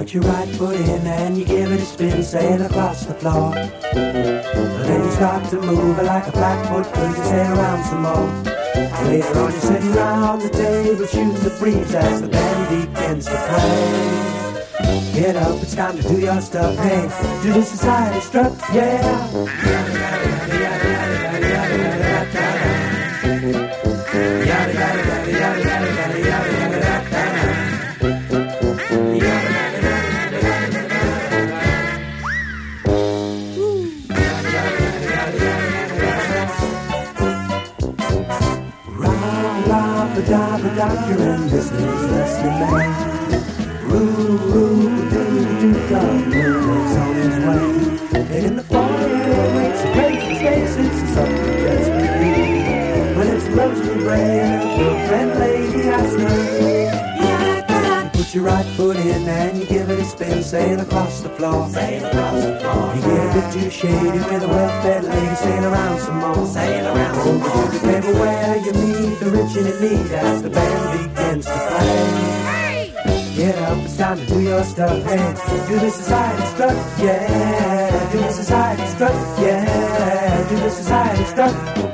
put your right foot in and you give it a spin, sail across the floor. Then you start to move like a flatfoot, cause you sail around some more. Later on you're sitting round the table, shooting the breeze as the band begins to play. Get up, it's time to do your stuff, hey, do the society strut, yeah. You're in business, Leslie Man. Roo-doo-doo-doo-dum, lives on his way. And in the foyer, makes a crazy face, it's a something just for you. When it's roasting gray and your friend lady has no. Put your right foot in and you give it a spin, sail across the floor. Sail across the floor. You get a bit too shady with a well-fed lady, sail around some more. Sail around some more. Over to the table where you meet the rich and in need as the band begins to play. Get up, it's time to do your stuff, hey. Do the society strut, yeah. Do the society strut, yeah. Do the society strut.